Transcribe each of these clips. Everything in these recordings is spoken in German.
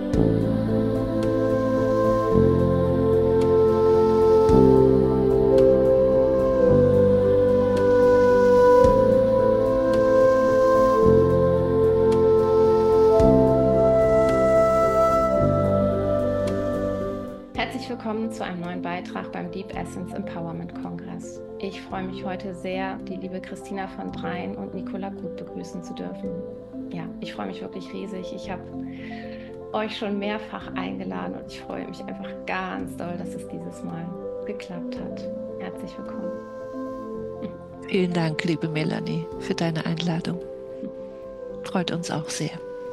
Herzlich willkommen zu einem neuen Beitrag beim Deep Essence Empowerment Kongress. Ich freue mich heute sehr, die liebe Christina von Dreien und Nicola Gut begrüßen zu dürfen. Ja, ich freue mich wirklich riesig. Ich habe euch schon mehrfach eingeladen und ich freue mich einfach ganz doll, dass es dieses Mal geklappt hat. Herzlich willkommen. Vielen Dank, liebe Melanie, für deine Einladung. Freut uns auch sehr.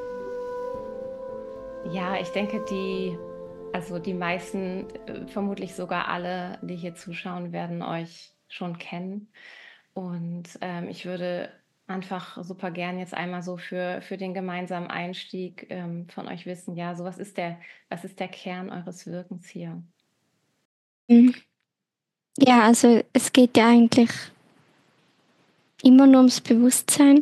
Ja, ich denke, die meisten, vermutlich sogar alle, die hier zuschauen, werden euch schon kennen. Und ich würde einfach super gern jetzt einmal so für den gemeinsamen Einstieg von euch wissen, ja, so was ist der Kern eures Wirkens hier? Ja, also es geht ja eigentlich immer nur ums Bewusstsein,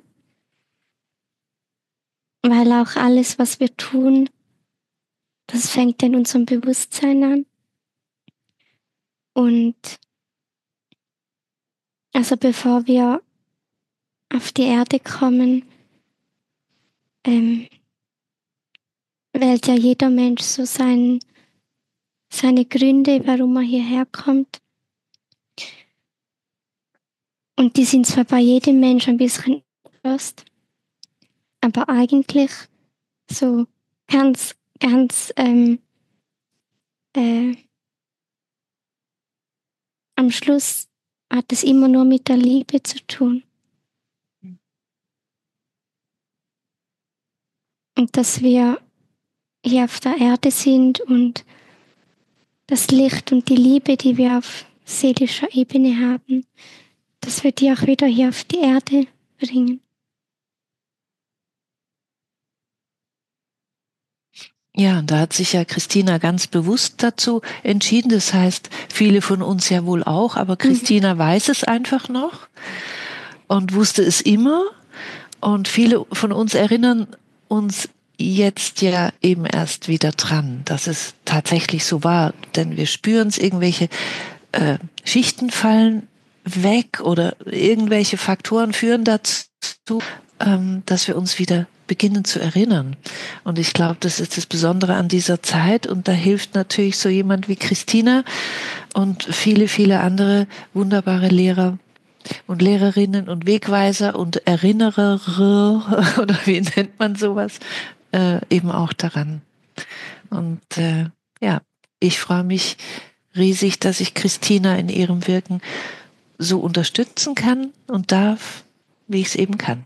weil auch alles, was wir tun, das fängt in unserem Bewusstsein an. Und also bevor wir auf die Erde kommen, wählt ja jeder Mensch so seine Gründe, warum er hierher kommt. Und die sind zwar bei jedem Menschen ein bisschen anders, aber eigentlich so ganz am Schluss hat es immer nur mit der Liebe zu tun. Und dass wir hier auf der Erde sind und das Licht und die Liebe, die wir auf seelischer Ebene haben, dass wir die auch wieder hier auf die Erde bringen. Ja, und da hat sich ja Christina ganz bewusst dazu entschieden. Das heißt, viele von uns ja wohl auch, aber Christina weiß es einfach noch und wusste es immer. Und viele von uns erinnern uns jetzt ja eben erst wieder dran, dass es tatsächlich so war. Denn wir spüren es, irgendwelche Schichten fallen weg oder irgendwelche Faktoren führen dazu, dass wir uns wieder beginnen zu erinnern. Und ich glaube, das ist das Besondere an dieser Zeit. Und da hilft natürlich so jemand wie Christina und viele, viele andere wunderbare Lehrer und Lehrerinnen und Wegweiser und Erinnerer oder wie nennt man sowas, eben auch daran. Und ja, ich freue mich riesig, dass ich Christina in ihrem Wirken so unterstützen kann und darf, wie ich es eben kann.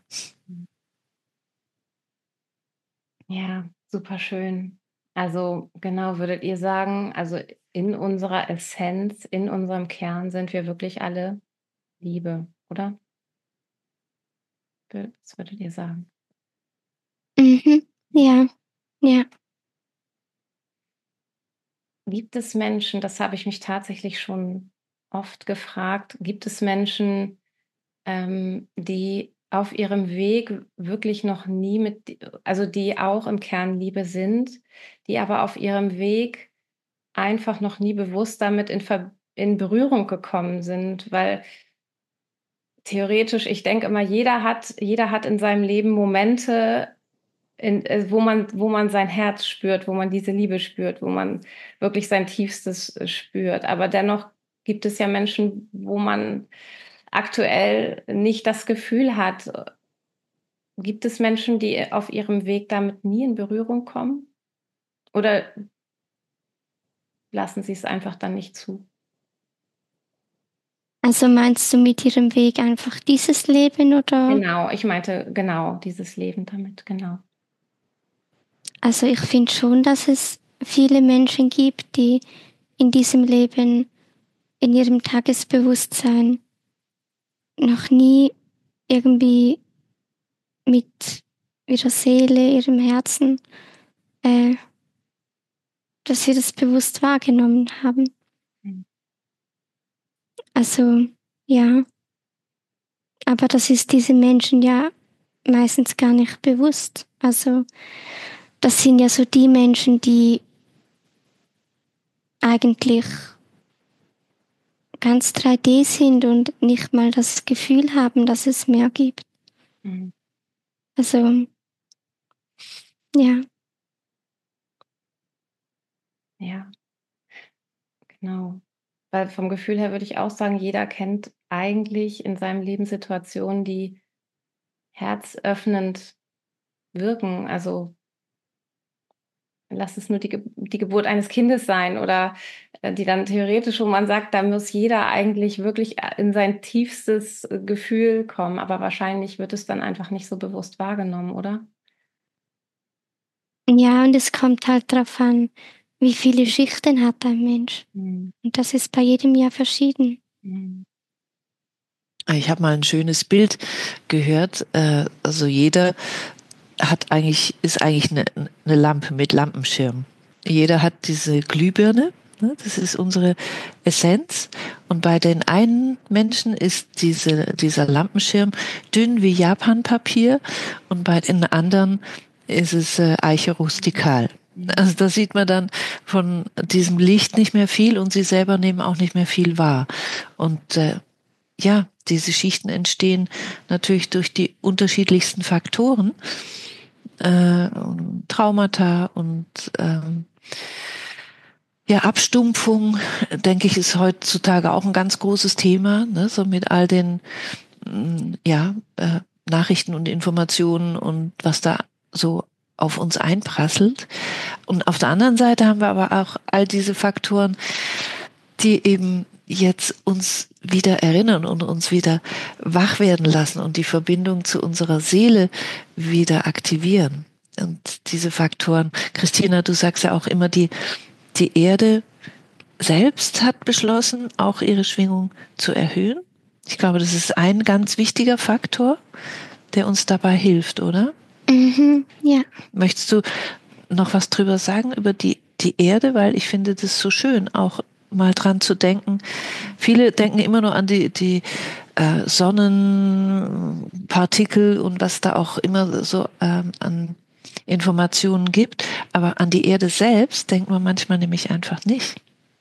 Ja, super schön. Also genau, würdet ihr sagen, also in unserer Essenz, in unserem Kern sind wir wirklich alle Liebe, oder? Was würdet ihr sagen? Ja, ja. Gibt es Menschen, das habe ich mich tatsächlich schon oft gefragt, gibt es Menschen, die auf ihrem Weg wirklich noch nie also die auch im Kern Liebe sind, die aber auf ihrem Weg einfach noch nie bewusst damit in Berührung gekommen sind, weil theoretisch, ich denke immer, jeder hat in seinem Leben Momente, wo man sein Herz spürt, wo man diese Liebe spürt, wo man wirklich sein Tiefstes spürt. Aber dennoch gibt es ja Menschen, wo man aktuell nicht das Gefühl hat. Gibt es Menschen, die auf ihrem Weg damit nie in Berührung kommen? Oder lassen sie es einfach dann nicht zu? Also meinst du mit ihrem Weg einfach dieses Leben oder? Genau, ich meinte genau dieses Leben damit, genau. Also ich finde schon, dass es viele Menschen gibt, die in diesem Leben, in ihrem Tagesbewusstsein noch nie irgendwie mit ihrer Seele, ihrem Herzen, dass sie das bewusst wahrgenommen haben. Also ja, aber das ist diesen Menschen ja meistens gar nicht bewusst. Also das sind ja so die Menschen, die eigentlich ganz 3D sind und nicht mal das Gefühl haben, dass es mehr gibt. Mhm. Also, ja. Ja, genau. Weil vom Gefühl her würde ich auch sagen, jeder kennt eigentlich in seinem Leben Situationen, die herzöffnend wirken. Also lass es nur die Geburt eines Kindes sein oder die dann theoretisch, wo man sagt, da muss jeder eigentlich wirklich in sein tiefstes Gefühl kommen. Aber wahrscheinlich wird es dann einfach nicht so bewusst wahrgenommen, oder? Ja, und es kommt halt darauf an, wie viele Schichten hat ein Mensch. Mhm. Und das ist bei jedem ja verschieden. Mhm. Ich habe mal ein schönes Bild gehört. Also jeder ist eigentlich eine Lampe mit Lampenschirm. Jeder hat diese Glühbirne, ne? Das ist unsere Essenz. Und bei den einen Menschen ist dieser Lampenschirm dünn wie Japanpapier und bei den anderen ist es Eiche rustikal. Also da sieht man dann von diesem Licht nicht mehr viel und sie selber nehmen auch nicht mehr viel wahr. Und ja, diese Schichten entstehen natürlich durch die unterschiedlichsten Faktoren, Traumata und ja, Abstumpfung, denke ich, ist heutzutage auch ein ganz großes Thema, ne? So mit all den ja, Nachrichten und Informationen und was da so auf uns einprasselt. Und auf der anderen Seite haben wir aber auch all diese Faktoren, die eben jetzt uns wieder erinnern und uns wieder wach werden lassen und die Verbindung zu unserer Seele wieder aktivieren. Und diese Faktoren, Christina, du sagst ja auch immer, die Erde selbst hat beschlossen, auch ihre Schwingung zu erhöhen. Ich glaube, das ist ein ganz wichtiger Faktor, der uns dabei hilft, oder? Mhm, ja. Möchtest du noch was drüber sagen, über die Erde? Weil ich finde das so schön, auch mal dran zu denken. Viele denken immer nur an die Sonnenpartikel und was da auch immer so an Informationen gibt. Aber an die Erde selbst denkt man manchmal nämlich einfach nicht.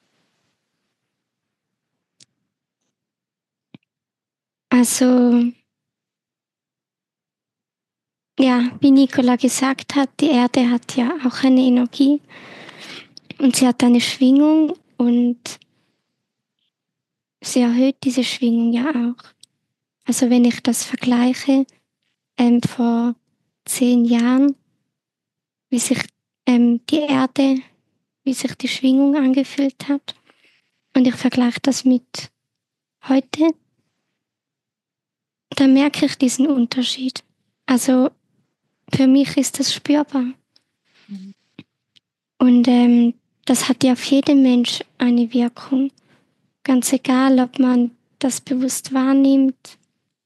Also, ja, wie Nicola gesagt hat, die Erde hat ja auch eine Energie und sie hat eine Schwingung und sie erhöht diese Schwingung ja auch. Also wenn ich das vergleiche, vor 10 Jahren, wie sich die Erde, wie sich die Schwingung angefühlt hat und ich vergleiche das mit heute, dann merke ich diesen Unterschied. Also für mich ist das spürbar. Mhm. Und das hat ja auf jeden Mensch eine Wirkung. Ganz egal, ob man das bewusst wahrnimmt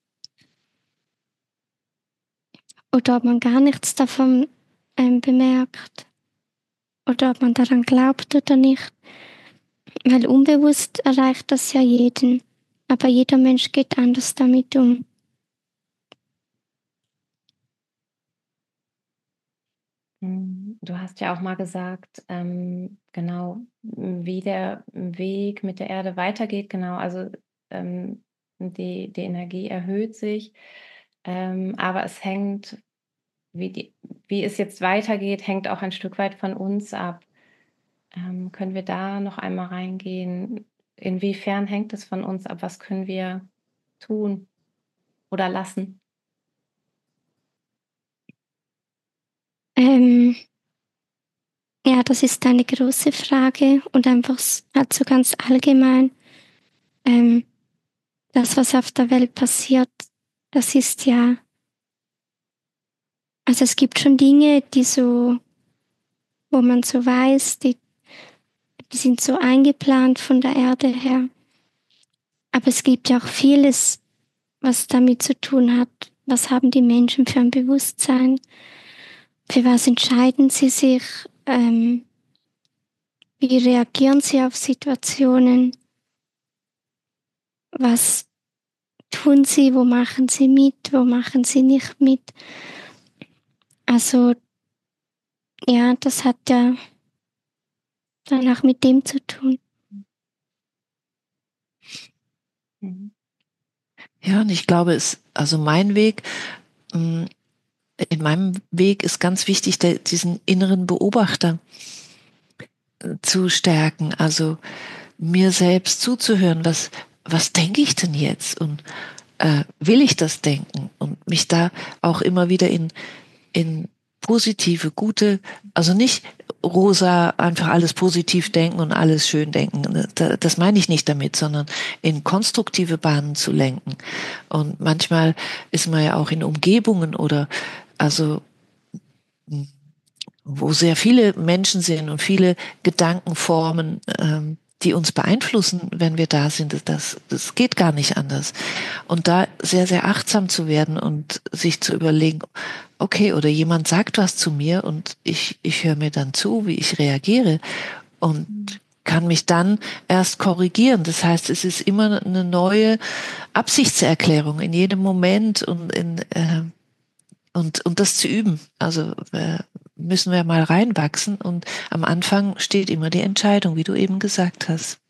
oder ob man gar nichts davon bemerkt oder ob man daran glaubt oder nicht. Weil unbewusst erreicht das ja jeden. Aber jeder Mensch geht anders damit um. Du hast ja auch mal gesagt, genau, wie der Weg mit der Erde weitergeht. Genau, also die Energie erhöht sich, aber es hängt, wie es jetzt weitergeht, hängt auch ein Stück weit von uns ab. Können wir da noch einmal reingehen? Inwiefern hängt es von uns ab? Was können wir tun oder lassen? Ähm, ja, das ist eine große Frage und einfach halt so ganz allgemein. Ähm, Das, was auf der Welt passiert, das ist ja, also es gibt schon Dinge, die so, wo man so weiß, die sind so eingeplant von der Erde her. Aber es gibt ja auch vieles, was damit zu tun hat. Was haben die Menschen für ein Bewusstsein? Für was entscheiden sie sich? Wie reagieren sie auf Situationen? Was tun sie? Wo machen sie mit? Wo machen sie nicht mit? Also Ja, das hat ja dann auch mit dem zu tun. Mhm. Ja, und ich glaube, also mein Weg, in meinem Weg ist ganz wichtig, diesen inneren Beobachter zu stärken. Also mir selbst zuzuhören, was denke ich denn jetzt? Und will ich das denken? Und mich da auch immer wieder in positive, gute, also nicht rosa, einfach alles positiv denken und alles schön denken. Das meine ich nicht damit, sondern in konstruktive Bahnen zu lenken. Und manchmal ist man ja auch in Umgebungen oder also wo sehr viele Menschen sind und viele Gedankenformen, die uns beeinflussen, wenn wir da sind. Das geht gar nicht anders. Und da sehr, sehr achtsam zu werden und sich zu überlegen, okay, oder jemand sagt was zu mir und ich höre mir dann zu, wie ich reagiere und kann mich dann erst korrigieren. Das heißt, es ist immer eine neue Absichtserklärung in jedem Moment und das zu üben. Also müssen wir mal reinwachsen und am Anfang steht immer die Entscheidung, wie du eben gesagt hast.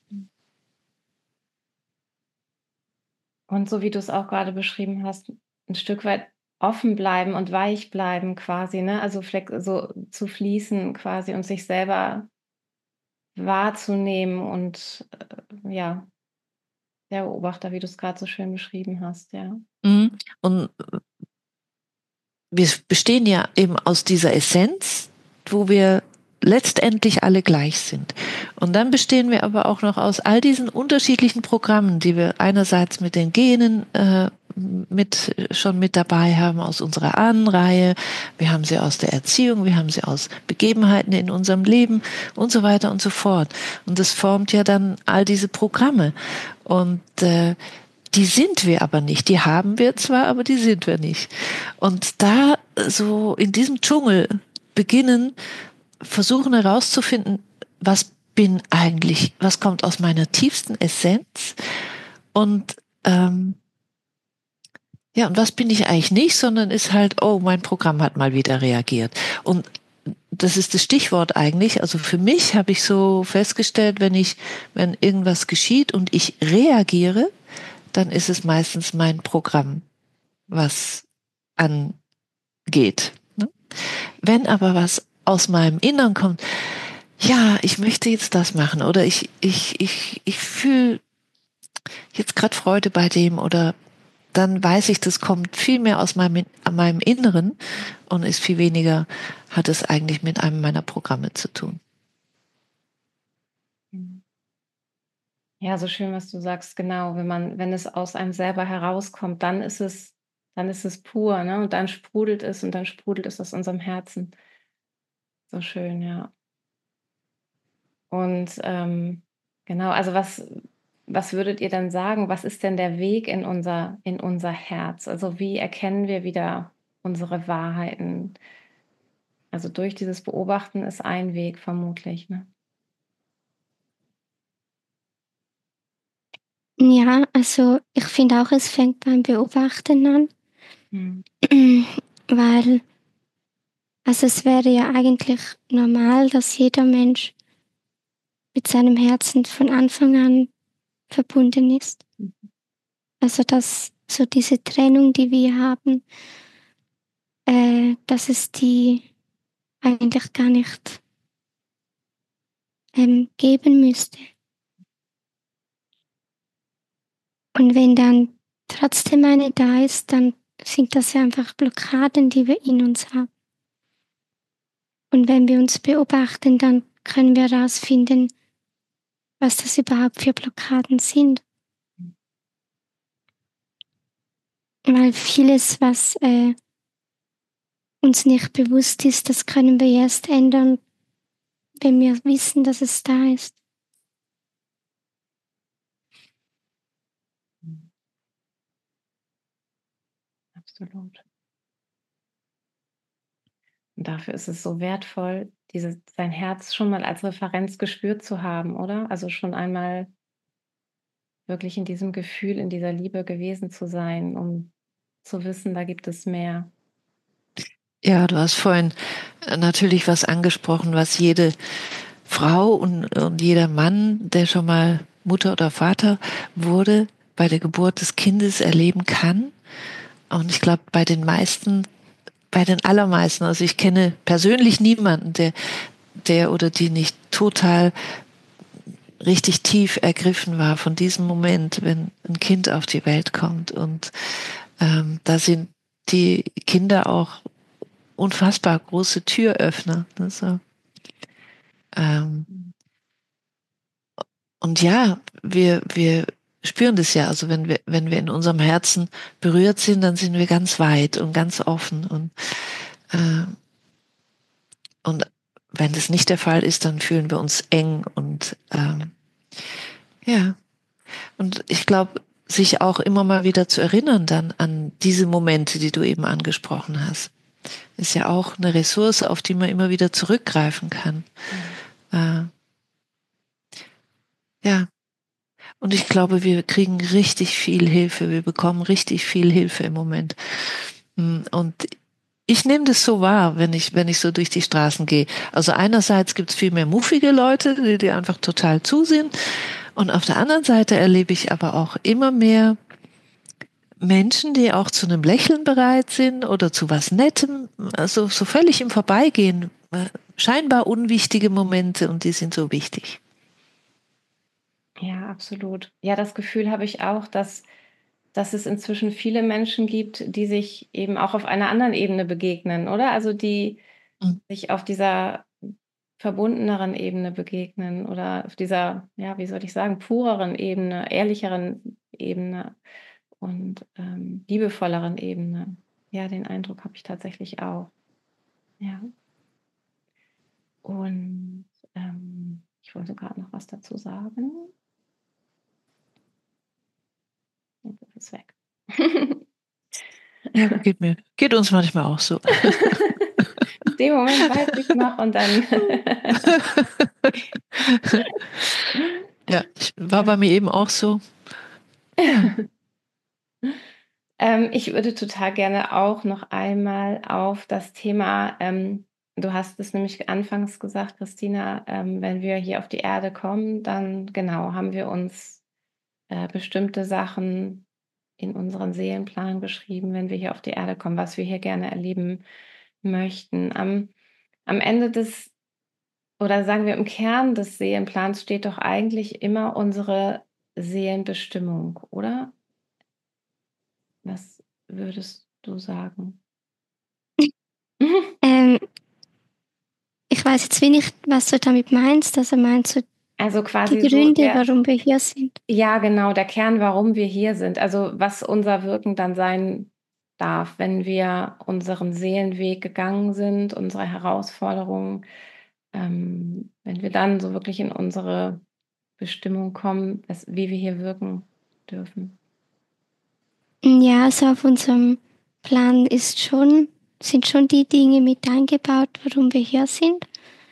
Und so wie du es auch gerade beschrieben hast, ein Stück weit offen bleiben und weich bleiben quasi, ne? Also so zu fließen quasi und sich selber wahrzunehmen und ja, der Beobachter, wie du es gerade so schön beschrieben hast, ja. Mhm. Und wir bestehen ja eben aus dieser Essenz, wo wir letztendlich alle gleich sind. Und dann bestehen wir aber auch noch aus all diesen unterschiedlichen Programmen, die wir einerseits mit den Genen schon mit dabei haben, aus unserer Ahnenreihe, wir haben sie aus der Erziehung, wir haben sie aus Begebenheiten in unserem Leben und so weiter und so fort. Und das formt ja dann all diese Programme. Und die sind wir aber nicht. Die haben wir zwar, aber die sind wir nicht. Und da so in diesem Dschungel beginnen, versuchen herauszufinden, was bin eigentlich, was kommt aus meiner tiefsten Essenz und ja, und was bin ich eigentlich nicht, sondern ist halt, oh, mein Programm hat mal wieder reagiert. Und das ist das Stichwort eigentlich. Also für mich habe ich so festgestellt, wenn irgendwas geschieht und ich reagiere, dann ist es meistens mein Programm, was angeht. Ne? Wenn aber was aus meinem Innern kommt, ja, ich möchte jetzt das machen oder ich fühle jetzt gerade Freude bei dem oder dann weiß ich, das kommt viel mehr aus meinem Inneren und ist viel weniger, hat es eigentlich mit einem meiner Programme zu tun. Mhm. Ja, so schön, was du sagst, genau. Wenn es aus einem selber herauskommt, dann ist es pur, ne? Und dann sprudelt es und dann sprudelt es aus unserem Herzen. So schön, ja. Und genau, also was würdet ihr dann sagen? Was ist denn der Weg in unser Herz? Also wie erkennen wir wieder unsere Wahrheiten? Also durch dieses Beobachten ist ein Weg vermutlich, ne? Ja, also ich finde auch, es fängt beim Beobachten an, Mhm. weil also es wäre ja eigentlich normal, dass jeder Mensch mit seinem Herzen von Anfang an verbunden ist. Also dass so diese Trennung, die wir haben, dass es die eigentlich gar nicht geben müsste. Und wenn dann trotzdem eine da ist, dann sind das ja einfach Blockaden, die wir in uns haben. Und wenn wir uns beobachten, dann können wir herausfinden, was das überhaupt für Blockaden sind. Weil vieles, was uns nicht bewusst ist, das können wir erst ändern, wenn wir wissen, dass es da ist. Mhm. Absolut. Und dafür ist es so wertvoll, sein Herz schon mal als Referenz gespürt zu haben, oder? Also schon einmal wirklich in diesem Gefühl, in dieser Liebe gewesen zu sein, um zu wissen, da gibt es mehr. Ja, du hast vorhin natürlich was angesprochen, was jede Frau und jeder Mann, der schon mal Mutter oder Vater wurde, bei der Geburt des Kindes erleben kann. Und ich glaube, bei den allermeisten, also ich kenne persönlich niemanden, der oder die nicht total richtig tief ergriffen war von diesem Moment, wenn ein Kind auf die Welt kommt. Und da sind die Kinder auch unfassbar große Türöffner. Also, ähm, und ja, wir spüren das ja. Also wenn wir in unserem Herzen berührt sind, dann sind wir ganz weit und ganz offen. Äh, und wenn das nicht der Fall ist, dann fühlen wir uns eng und ja. Und ich glaube, sich auch immer mal wieder zu erinnern dann an diese Momente, die du eben angesprochen hast, ist ja auch eine Ressource, auf die man immer wieder zurückgreifen kann. Äh, ja. Und ich glaube, wir kriegen richtig viel Hilfe. Wir bekommen richtig viel Hilfe im Moment. Und ich nehme das so wahr, wenn ich so durch die Straßen gehe. Also einerseits gibt es viel mehr muffige Leute, die einfach total zusehen. Und auf der anderen Seite erlebe ich aber auch immer mehr Menschen, die auch zu einem Lächeln bereit sind oder zu was Nettem, also so völlig im Vorbeigehen, scheinbar unwichtige Momente und die sind so wichtig. Ja, absolut. Ja, das Gefühl habe ich auch, dass es inzwischen viele Menschen gibt, die sich eben auch auf einer anderen Ebene begegnen, oder? Also die Mhm. sich auf dieser verbundeneren Ebene begegnen oder auf dieser, ja, wie soll ich sagen, pureren Ebene, ehrlicheren Ebene und liebevolleren Ebene. Ja, den Eindruck habe ich tatsächlich auch. Ja. Und ich wollte gerade noch was dazu sagen. Jetzt ist es weg. Ja, geht uns manchmal auch so. In dem Moment weiß ich noch und dann. Ja, war bei mir eben auch so. Ja. Ich würde total gerne auch noch einmal auf das Thema, du hast es nämlich anfangs gesagt, Christina, wenn wir hier auf die Erde kommen, dann genau haben wir uns bestimmte Sachen in unseren Seelenplan geschrieben, wenn wir hier auf die Erde kommen, was wir hier gerne erleben möchten. Am Ende des, oder sagen wir im Kern des Seelenplans steht doch eigentlich immer unsere Seelenbestimmung, oder? Was würdest du sagen? Ähm, ich weiß jetzt wenig, was du damit meinst. Also meinst du Also die quasi so Gründe, der, warum wir hier sind? ja genau, der Kern, warum wir hier sind. Also was unser Wirken dann sein darf, wenn wir unseren Seelenweg gegangen sind, unsere Herausforderungen, wenn wir dann so wirklich in unsere Bestimmung kommen, wie wir hier wirken dürfen. Ja, also auf unserem Plan sind schon die Dinge mit eingebaut, warum wir hier sind.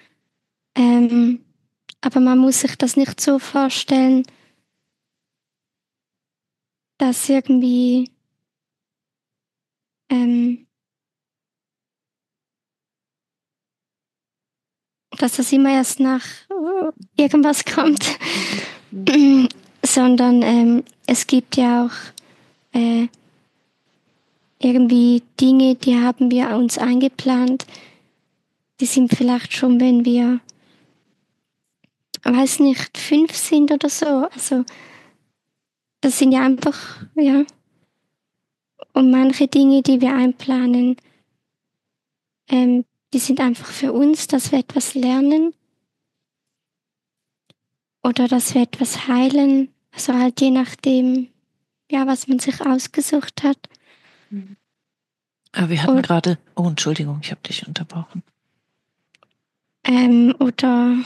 Aber man muss sich das nicht so vorstellen, dass irgendwie ähm, dass das immer erst nach irgendwas kommt, sondern es gibt ja auch irgendwie Dinge, die haben wir uns eingeplant, die sind vielleicht schon, wenn wir, weiß nicht, 5 sind oder so. Also das sind ja einfach, ja, und manche Dinge, die wir einplanen, die sind einfach für uns, dass wir etwas lernen oder dass wir etwas heilen. Also halt je nachdem, ja, was man sich ausgesucht hat. Aber wir hatten Und, gerade, oh, Entschuldigung, ich habe dich unterbrochen. oder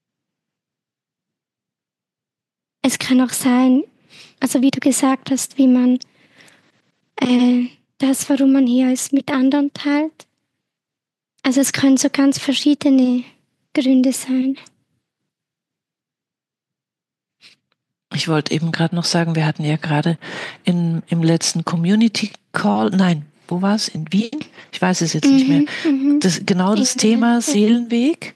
es kann auch sein, also wie du gesagt hast, wie man das, warum man hier ist, mit anderen teilt. Also es können so ganz verschiedene Gründe sein. Ich wollte eben gerade noch sagen, wir hatten ja gerade im letzten Community Call, nein, wo war es? In Wien? Ich weiß es jetzt nicht mehr. Das Thema Seelenweg.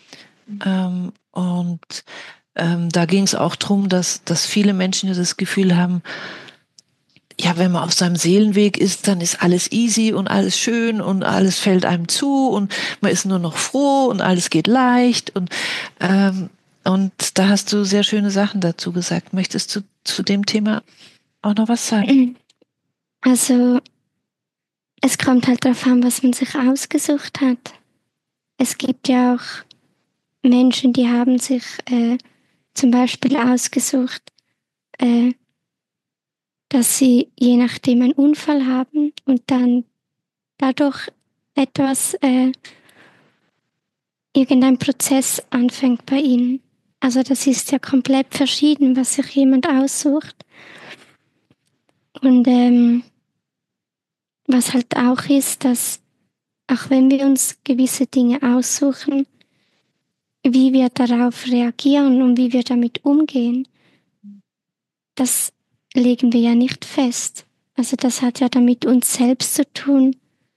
Da ging es auch darum, dass viele Menschen ja das Gefühl haben, ja, wenn man auf seinem Seelenweg ist, dann ist alles easy und alles schön und alles fällt einem zu und man ist nur noch froh und alles geht leicht und da hast du sehr schöne Sachen dazu gesagt. Möchtest du zu dem Thema auch noch was sagen? Also, es kommt halt darauf an, was man sich ausgesucht hat. Es gibt ja auch Menschen, die haben sich zum Beispiel ausgesucht, dass sie je nachdem einen Unfall haben und dann dadurch etwas, irgendein Prozess anfängt bei ihnen. Also das ist ja komplett verschieden, was sich jemand aussucht. Und was halt auch ist, dass auch wenn wir uns gewisse Dinge aussuchen, wie wir darauf reagieren und wie wir damit umgehen, das legen wir ja nicht fest. Also das hat ja damit uns selbst zu tun,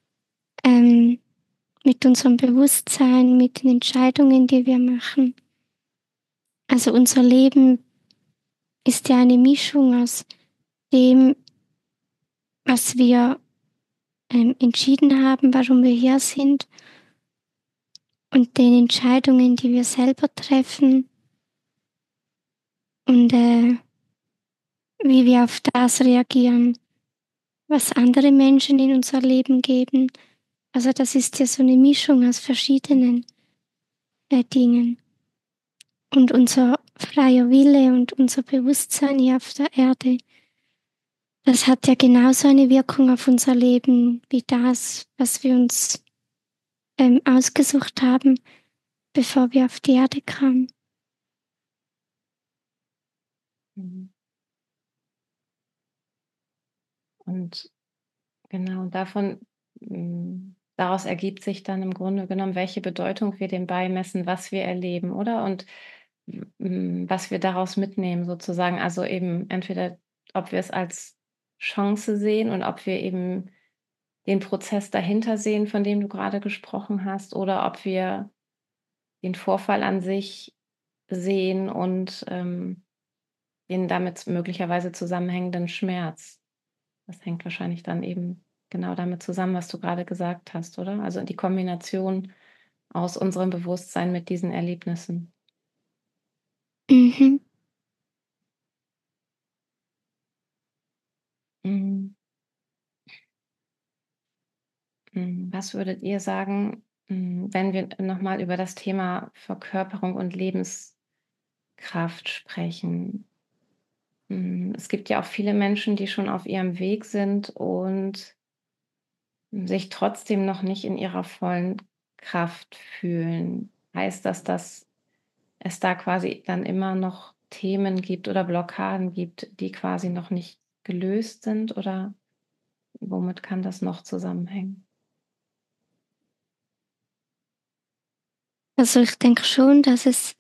mit unserem Bewusstsein, mit den Entscheidungen, die wir machen. Also unser Leben ist ja eine Mischung aus dem, was wir entschieden haben, warum wir hier sind, und den Entscheidungen, die wir selber treffen und wie wir auf das reagieren, was andere Menschen in unser Leben geben. Also das ist ja so eine Mischung aus verschiedenen Dingen. Und unser freier Wille und unser Bewusstsein hier auf der Erde, das hat ja genauso eine Wirkung auf unser Leben wie das, was wir uns ausgesucht haben, bevor wir auf die Erde kamen. Und genau daraus ergibt sich dann im Grunde genommen, welche Bedeutung wir dem beimessen, was wir erleben, oder? Und was wir daraus mitnehmen sozusagen. Also eben entweder, ob wir es als Chance sehen und ob wir eben den Prozess dahinter sehen, von dem du gerade gesprochen hast, oder ob wir den Vorfall an sich sehen und den damit möglicherweise zusammenhängenden Schmerz. Das hängt wahrscheinlich dann eben genau damit zusammen, was du gerade gesagt hast, oder? Also die Kombination aus unserem Bewusstsein mit diesen Erlebnissen. Mhm. Mhm. Was würdet ihr sagen, wenn wir nochmal über das Thema Verkörperung und Lebenskraft sprechen? Es gibt ja auch viele Menschen, die schon auf ihrem Weg sind und sich trotzdem noch nicht in ihrer vollen Kraft fühlen. Heißt das, dass es da quasi dann immer noch Themen gibt oder Blockaden gibt, die quasi noch nicht gelöst sind? Oder womit kann das noch zusammenhängen? Also ich denke schon, dass es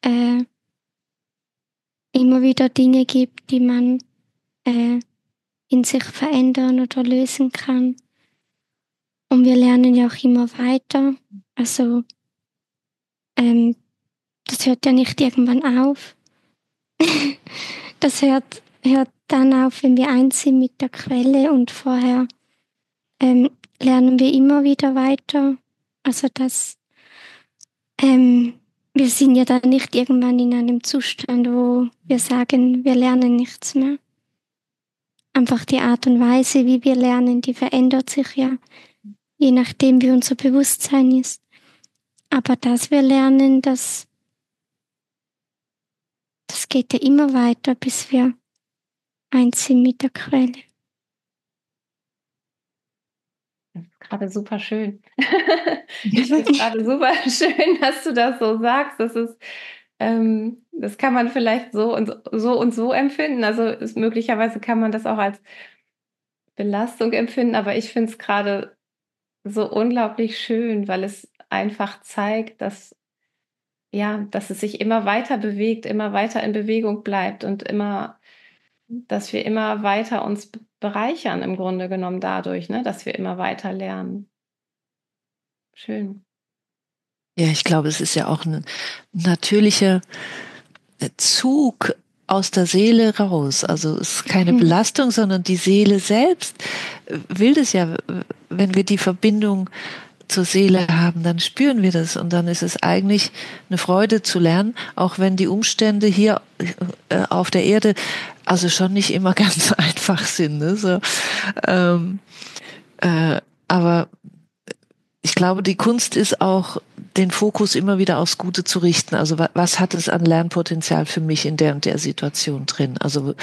immer wieder Dinge gibt, die man in sich verändern oder lösen kann. Und wir lernen ja auch immer weiter. Also das hört ja nicht irgendwann auf. Das hört dann auf, wenn wir eins sind mit der Quelle, und vorher lernen wir immer wieder weiter. Also ähm, wir sind ja dann nicht irgendwann in einem Zustand, wo wir sagen, wir lernen nichts mehr. Einfach die Art und Weise, wie wir lernen, die verändert sich ja, je nachdem, wie unser Bewusstsein ist. Aber dass wir lernen, das geht ja immer weiter, bis wir eins sind mit der Quelle. Das ist gerade super schön. Das ist gerade super schön, dass du das so sagst. Das kann man vielleicht so empfinden. Also möglicherweise kann man das auch als Belastung empfinden, aber ich finde es gerade so unglaublich schön, weil es einfach zeigt, dass es sich immer weiter bewegt, immer weiter in Bewegung bleibt und dass wir immer weiter uns bereichern im Grunde genommen dadurch, ne, dass wir immer weiter lernen. Schön. Ja, ich glaube, es ist ja auch ein natürlicher Zug aus der Seele raus. Also es ist keine Belastung, sondern die Seele selbst will das ja, wenn wir die Verbindung zur Seele haben, dann spüren wir das und dann ist es eigentlich eine Freude zu lernen, auch wenn die Umstände hier auf der Erde also schon nicht immer ganz einfach sind. Ne? So, aber ich glaube, die Kunst ist auch, den Fokus immer wieder aufs Gute zu richten. Also was hat es an Lernpotenzial für mich in der und der Situation drin? Also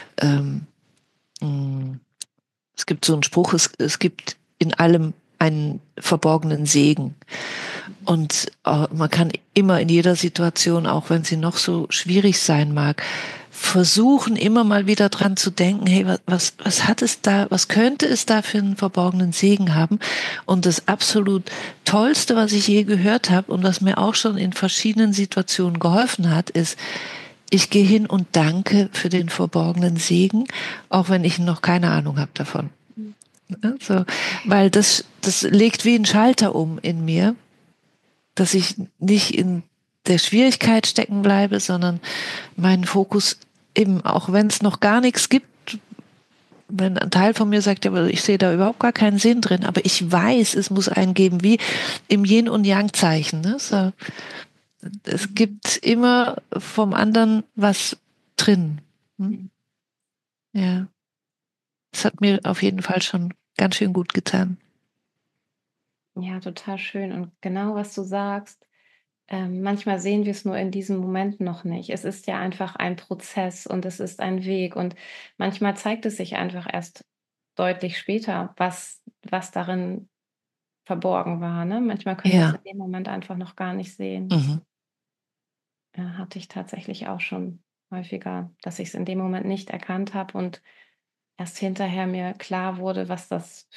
es gibt so einen Spruch, es gibt in allem einen verborgenen Segen. Und man kann immer in jeder Situation, auch wenn sie noch so schwierig sein mag, versuchen immer mal wieder dran zu denken, hey, was hat es da, was könnte es da für einen verborgenen Segen haben? Und das absolut Tollste, was ich je gehört habe und was mir auch schon in verschiedenen Situationen geholfen hat, ist, ich gehe hin und danke für den verborgenen Segen, auch wenn ich noch keine Ahnung habe davon. So, weil das legt wie ein Schalter um in mir, dass ich nicht in der Schwierigkeit stecken bleibe, sondern meinen Fokus eben, auch wenn es noch gar nichts gibt, wenn ein Teil von mir sagt, ja, aber ich sehe da überhaupt gar keinen Sinn drin, aber ich weiß, es muss einen geben, wie im Yin- und Yang-Zeichen. Ne? So, es gibt immer vom anderen was drin. Hm? Ja, es hat mir auf jeden Fall schon ganz schön gut getan. Ja, total schön. Und genau, was du sagst, manchmal sehen wir es nur in diesem Moment noch nicht. Es ist ja einfach ein Prozess und es ist ein Weg. Und manchmal zeigt es sich einfach erst deutlich später, was darin verborgen war. Ne? Manchmal können wir es Ja. in dem Moment einfach noch gar nicht sehen. Mhm. Hatte ich tatsächlich auch schon häufiger, dass ich es in dem Moment nicht erkannt habe und erst hinterher mir klar wurde, was das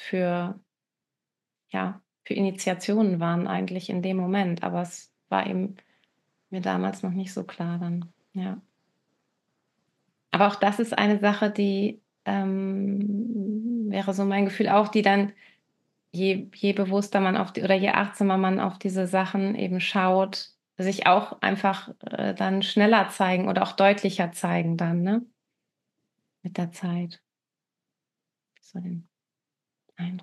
für Initiationen waren eigentlich in dem Moment. Aber es war eben mir damals noch nicht so klar dann, ja. Aber auch das ist eine Sache, die wäre so mein Gefühl auch, die dann, je bewusster man oder je achtsamer man auf diese Sachen eben schaut, sich auch einfach dann schneller zeigen oder auch deutlicher zeigen dann, ne? Mit der Zeit. So den Eindruck.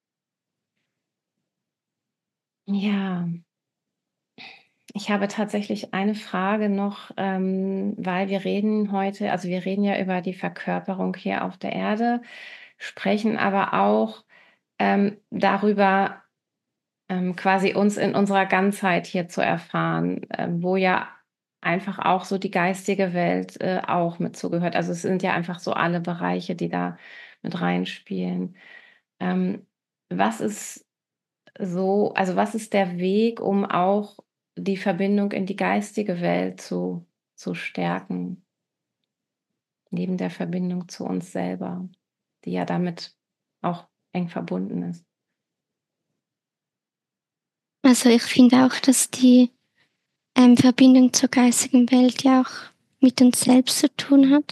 Ja, ich habe tatsächlich eine Frage noch, weil wir reden heute, also wir reden ja über die Verkörperung hier auf der Erde, sprechen aber auch darüber, quasi uns in unserer Ganzheit hier zu erfahren, wo ja einfach auch so die geistige Welt auch mit zugehört. Also es sind ja einfach so alle Bereiche, die da mit reinspielen. Ähm, was ist also was ist der Weg, um auch die Verbindung in die geistige Welt zu stärken, neben der Verbindung zu uns selber, die ja damit auch eng verbunden ist? Also ich finde auch, dass die Verbindung zur geistigen Welt ja auch mit uns selbst zu tun hat.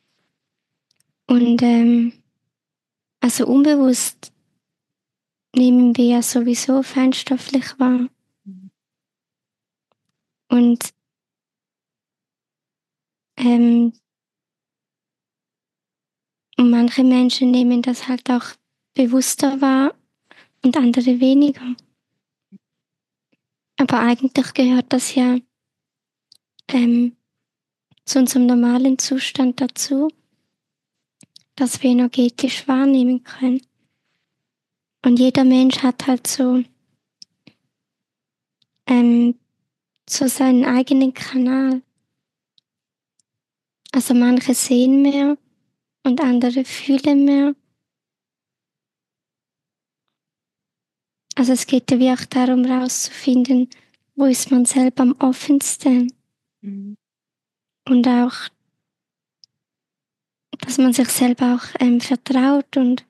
Und also unbewusst nehmen wir ja sowieso feinstofflich wahr. Und manche Menschen nehmen das halt auch bewusster wahr und andere weniger. Aber eigentlich gehört das ja zu unserem normalen Zustand dazu, dass wir energetisch wahrnehmen können. Und jeder Mensch hat halt so seinen eigenen Kanal. Also manche sehen mehr und andere fühlen mehr. Also es geht ja wie auch darum, herauszufinden, wo ist man selber am offensten. Mhm. Und auch, dass man sich selber auch vertraut und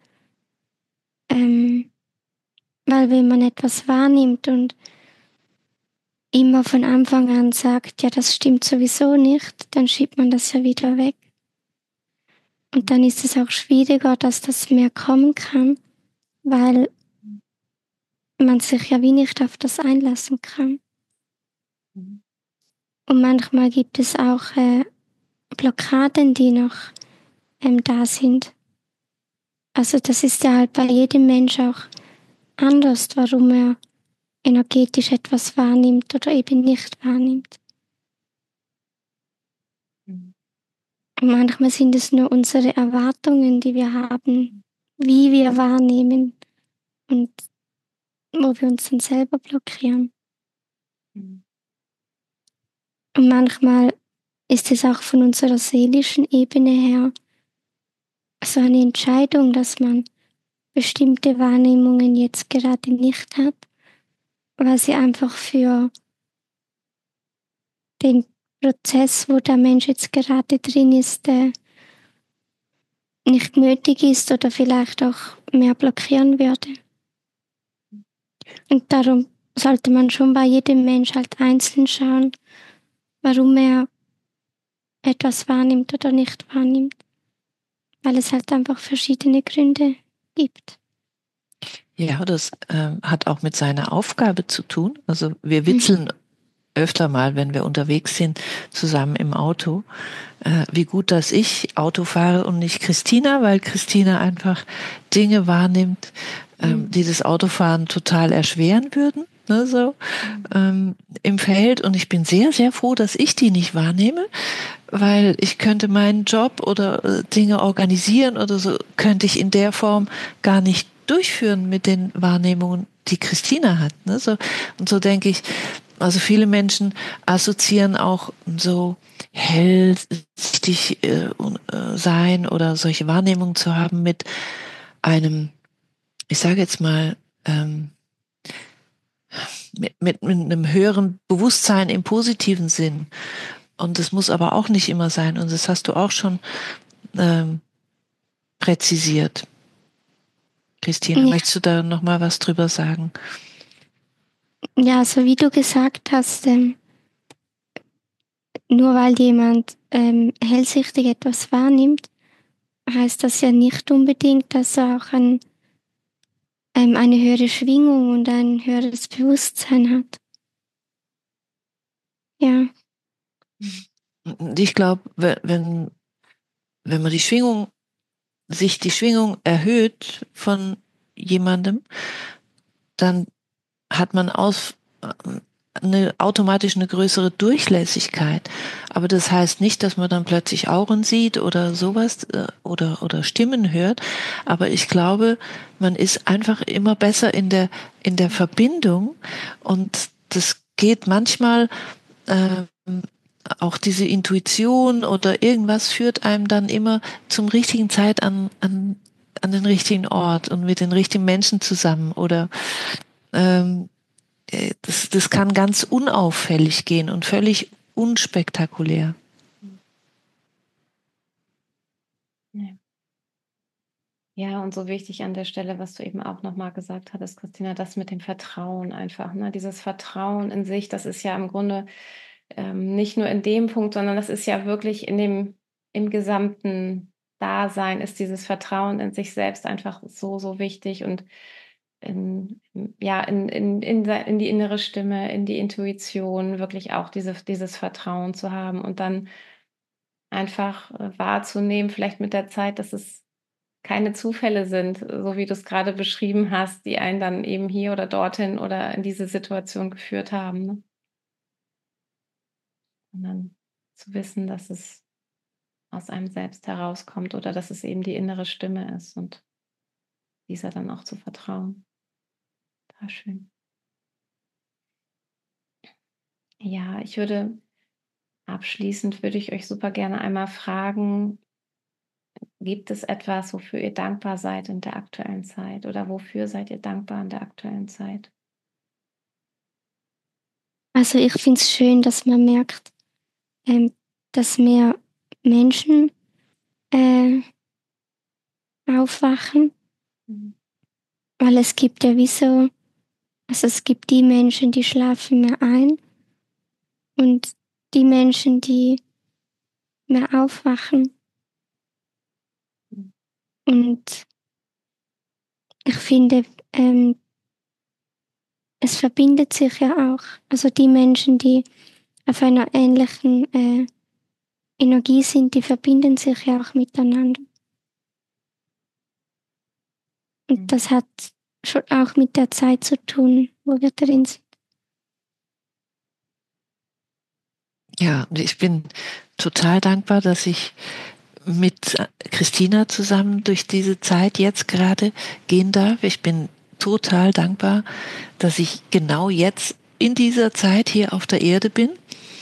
weil wenn man etwas wahrnimmt und immer von Anfang an sagt, ja, das stimmt sowieso nicht, dann schiebt man das ja wieder weg. Und dann ist es auch schwieriger, dass das mehr kommen kann, weil man sich ja wie nicht auf das einlassen kann. Und manchmal gibt es auch Blockaden, die noch da sind. Also das ist ja halt bei jedem Mensch auch anders, warum er energetisch etwas wahrnimmt oder eben nicht wahrnimmt. Und manchmal sind es nur unsere Erwartungen, die wir haben, wie wir wahrnehmen und wo wir uns dann selber blockieren. Und manchmal ist es auch von unserer seelischen Ebene her so eine Entscheidung, dass man bestimmte Wahrnehmungen jetzt gerade nicht hat, weil sie einfach für den Prozess, wo der Mensch jetzt gerade drin ist, nicht nötig ist oder vielleicht auch mehr blockieren würde. Und darum sollte man schon bei jedem Mensch halt einzeln schauen, warum er etwas wahrnimmt oder nicht wahrnimmt. Weil es halt einfach verschiedene Gründe gibt. Ja, das hat auch mit seiner Aufgabe zu tun. Also wir witzeln öfter mal, wenn wir unterwegs sind, zusammen im Auto, wie gut, dass ich Auto fahre und nicht Christina, weil Christina einfach Dinge wahrnimmt, die das Autofahren total erschweren würden, ne, so im Feld. Und ich bin sehr, sehr froh, dass ich die nicht wahrnehme, weil ich könnte meinen Job oder Dinge organisieren oder so, könnte ich in der Form gar nicht durchführen mit den Wahrnehmungen, die Christina hat. Ne? So, und so denke ich, also viele Menschen assoziieren auch so hellsichtig sein oder solche Wahrnehmungen zu haben mit einem, ich sage jetzt mal, mit einem höheren Bewusstsein im positiven Sinn. Und das muss aber auch nicht immer sein. Und das hast du auch schon präzisiert. Christina, möchtest du da noch mal was drüber sagen? Ja, so wie du gesagt hast, nur weil jemand hellsichtig etwas wahrnimmt, heißt das ja nicht unbedingt, dass er auch eine höhere Schwingung und ein höheres Bewusstsein hat. Ja. Ich glaube, wenn man sich die Schwingung erhöht von jemandem, dann hat man automatisch eine größere Durchlässigkeit. Aber das heißt nicht, dass man dann plötzlich Auren sieht oder sowas oder Stimmen hört. Aber ich glaube, man ist einfach immer besser in der Verbindung, und das geht manchmal auch diese Intuition oder irgendwas führt einem dann immer zum richtigen Zeit an den richtigen Ort und mit den richtigen Menschen zusammen, oder das kann ganz unauffällig gehen und völlig unspektakulär. Ja, und so wichtig an der Stelle, was du eben auch nochmal gesagt hattest, Christina, das mit dem Vertrauen einfach, ne? Dieses Vertrauen in sich, das ist ja im Grunde nicht nur in dem Punkt, sondern das ist ja wirklich im gesamten Dasein ist dieses Vertrauen in sich selbst einfach so, so wichtig, und in die innere Stimme, in die Intuition, wirklich auch dieses Vertrauen zu haben und dann einfach wahrzunehmen, vielleicht mit der Zeit, dass es keine Zufälle sind, so wie du es gerade beschrieben hast, die einen dann eben hier oder dorthin oder in diese Situation geführt haben. Ne? Und dann zu wissen, dass es aus einem selbst herauskommt oder dass es eben die innere Stimme ist und dieser dann auch zu vertrauen. Total schön. Ja, abschließend würde ich euch super gerne einmal fragen, gibt es etwas, wofür ihr dankbar seid in der aktuellen Zeit, oder wofür seid ihr dankbar in der aktuellen Zeit? Also ich finde es schön, dass man merkt, dass mehr Menschen aufwachen, weil es gibt ja also es gibt die Menschen, die schlafen mehr ein, und die Menschen, die mehr aufwachen. Und ich finde, es verbindet sich ja auch. Also die Menschen, die auf einer ähnlichen Energie sind, die verbinden sich ja auch miteinander. Und das hat schon auch mit der Zeit zu tun, wo wir drin sind. Ja, und ich bin total dankbar, dass ich mit Christina zusammen durch diese Zeit jetzt gerade gehen darf. Ich bin total dankbar, dass ich genau jetzt in dieser Zeit hier auf der Erde bin,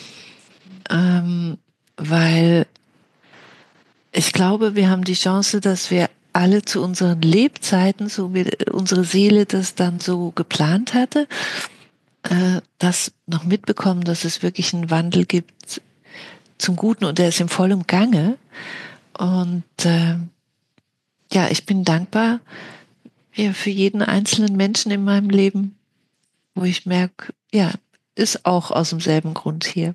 weil ich glaube, wir haben die Chance, dass wir alle zu unseren Lebzeiten, so wie unsere Seele das dann so geplant hatte, das noch mitbekommen, dass es wirklich einen Wandel gibt zum Guten und der ist im vollen Gange. Und ja, ich bin dankbar ja, für jeden einzelnen Menschen in meinem Leben, wo ich merke, ja, ist auch aus demselben Grund hier.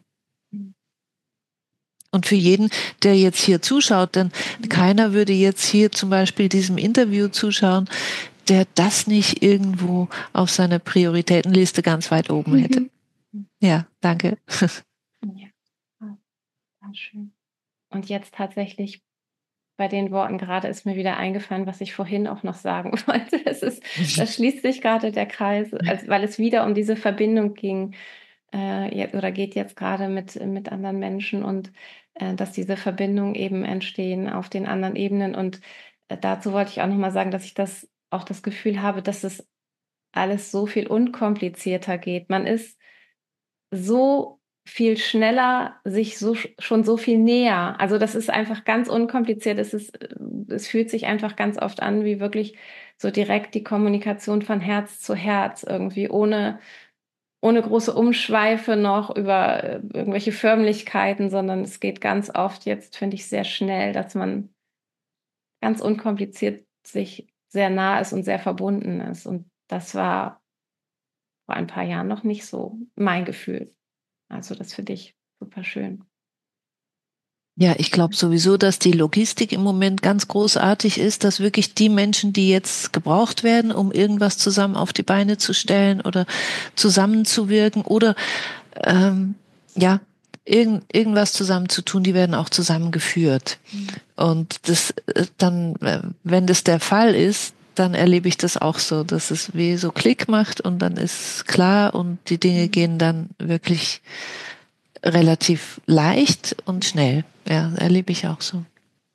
Und für jeden, der jetzt hier zuschaut, denn keiner würde jetzt hier zum Beispiel diesem Interview zuschauen, der das nicht irgendwo auf seiner Prioritätenliste ganz weit oben hätte. Ja, danke. Ja, schön. Und jetzt tatsächlich bei den Worten gerade ist mir wieder eingefallen, was ich vorhin auch noch sagen wollte. Da schließt sich gerade der Kreis, weil es wieder um diese Verbindung ging oder geht jetzt gerade mit anderen Menschen und dass diese Verbindungen eben entstehen auf den anderen Ebenen. Und dazu wollte ich auch nochmal sagen, dass ich auch das Gefühl habe, dass es alles so viel unkomplizierter geht. Man ist so viel schneller, sich schon so viel näher. Also das ist einfach ganz unkompliziert. Es fühlt sich einfach ganz oft an, wie wirklich so direkt die Kommunikation von Herz zu Herz irgendwie, ohne große Umschweife noch über irgendwelche Förmlichkeiten, sondern es geht ganz oft jetzt, finde ich, sehr schnell, dass man ganz unkompliziert sich sehr nah ist und sehr verbunden ist. Und das war vor ein paar Jahren noch nicht so mein Gefühl. Also das finde ich super schön. Ja, ich glaube sowieso, dass die Logistik im Moment ganz großartig ist, dass wirklich die Menschen, die jetzt gebraucht werden, um irgendwas zusammen auf die Beine zu stellen oder zusammenzuwirken oder ja, irgendwas zusammen zu tun, die werden auch zusammengeführt. Und das dann, wenn das der Fall ist, dann erlebe ich das auch so, dass es wie so Klick macht und dann ist klar und die Dinge gehen dann wirklich relativ leicht und schnell. Ja, erlebe ich auch so.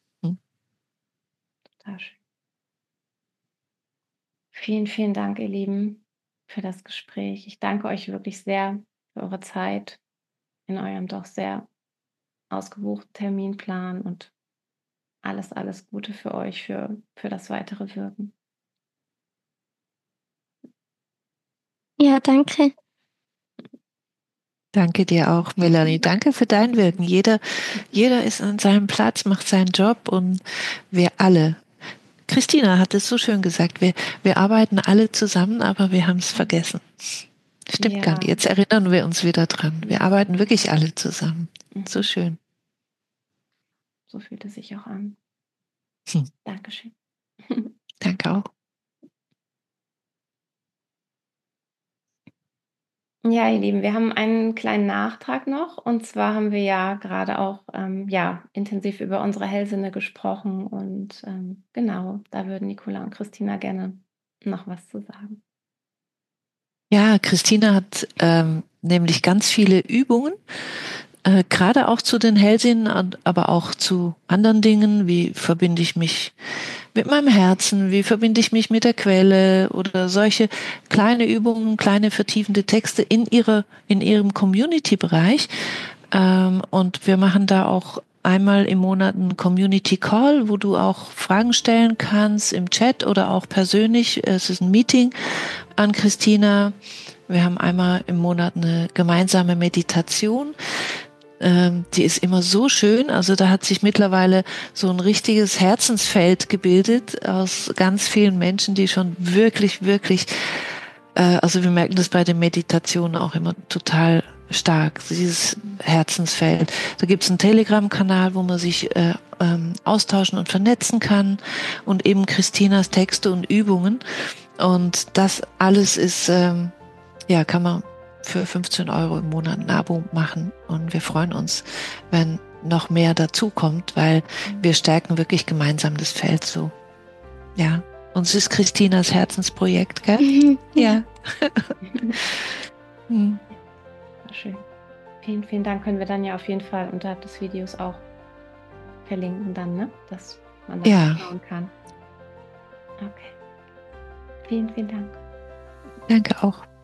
Total schön. Vielen, vielen Dank, ihr Lieben, für das Gespräch. Ich danke euch wirklich sehr für eure Zeit in eurem doch sehr ausgebuchten Terminplan und alles Gute für euch, für das weitere Wirken. Ja, danke. Danke dir auch, Melanie. Danke für dein Wirken. Jeder ist an seinem Platz, macht seinen Job und wir alle. Christina hat es so schön gesagt. Wir arbeiten alle zusammen, aber wir haben es vergessen. Stimmt gar nicht. Jetzt erinnern wir uns wieder dran. Wir arbeiten wirklich alle zusammen. So schön. So fühlt es sich auch an. Dankeschön. Danke auch. Ja, ihr Lieben, wir haben einen kleinen Nachtrag noch. Und zwar haben wir ja gerade auch intensiv über unsere Hellsinne gesprochen. Und genau, da würden Nicola und Christina gerne noch was zu sagen. Ja, Christina hat nämlich ganz viele Übungen, gerade auch zu den Hellsinnen, aber auch zu anderen Dingen, wie verbinde ich mich mit meinem Herzen, wie verbinde ich mich mit der Quelle oder solche kleine Übungen, kleine vertiefende Texte in ihrem Community-Bereich. Und wir machen da auch einmal im Monat einen Community Call, wo du auch Fragen stellen kannst im Chat oder auch persönlich. Es ist ein Meeting an Christina. Wir haben einmal im Monat eine gemeinsame Meditation. Die ist immer so schön, also da hat sich mittlerweile so ein richtiges Herzensfeld gebildet aus ganz vielen Menschen, die schon wirklich, also wir merken das bei den Meditationen auch immer total stark, dieses Herzensfeld. Da gibt es einen Telegram-Kanal, wo man sich austauschen und vernetzen kann und eben Christinas Texte und Übungen. Und das alles ist, kann man für 15 € im Monat ein Abo machen. Und wir freuen uns, wenn noch mehr dazukommt, weil wir stärken wirklich gemeinsam das Feld so. Ja, und es ist Christinas Herzensprojekt, gell? Ja. Schön. Vielen, vielen Dank. Können wir dann ja auf jeden Fall unterhalb des Videos auch verlinken dann, ne? Dass man das schauen kann. Okay. Vielen, vielen Dank. Danke auch.